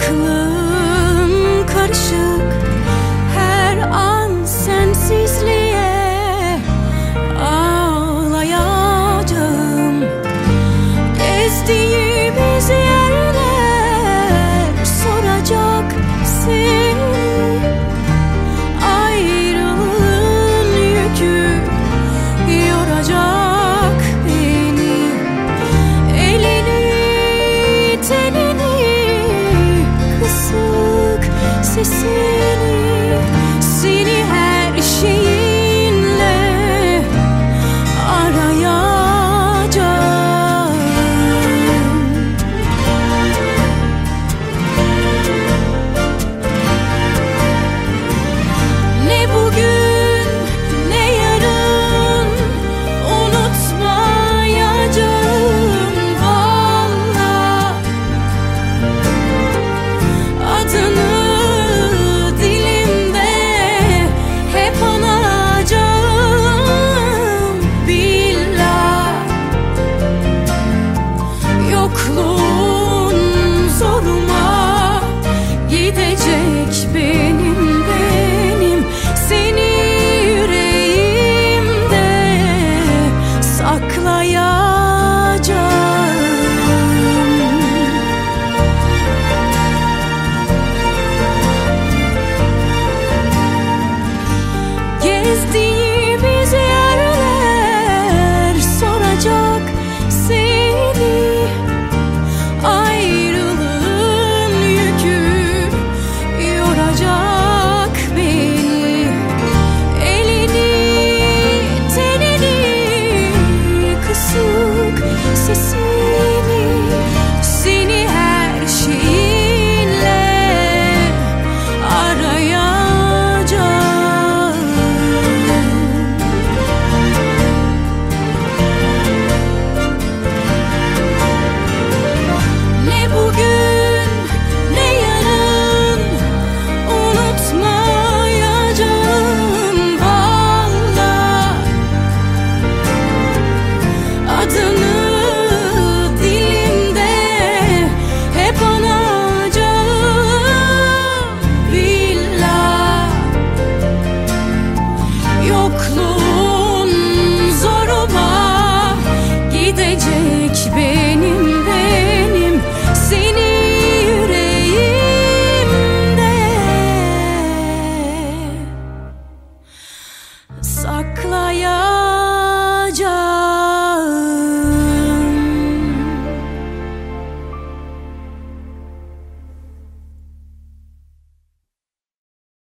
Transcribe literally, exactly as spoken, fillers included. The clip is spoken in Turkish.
Aklım karışık, her an sensizliğe ağlayacağım. Gezdiğimiz yerler soracak seni, ayrılığın yükü yoracak beni. Elini tenini kısık sesini, seni her şeyinle arayacağım. Ne bugün ne yarın unutmayacağım vallahi. Adını dilimde hep anacağım billah. Yokluğun zoruma gidecek beni.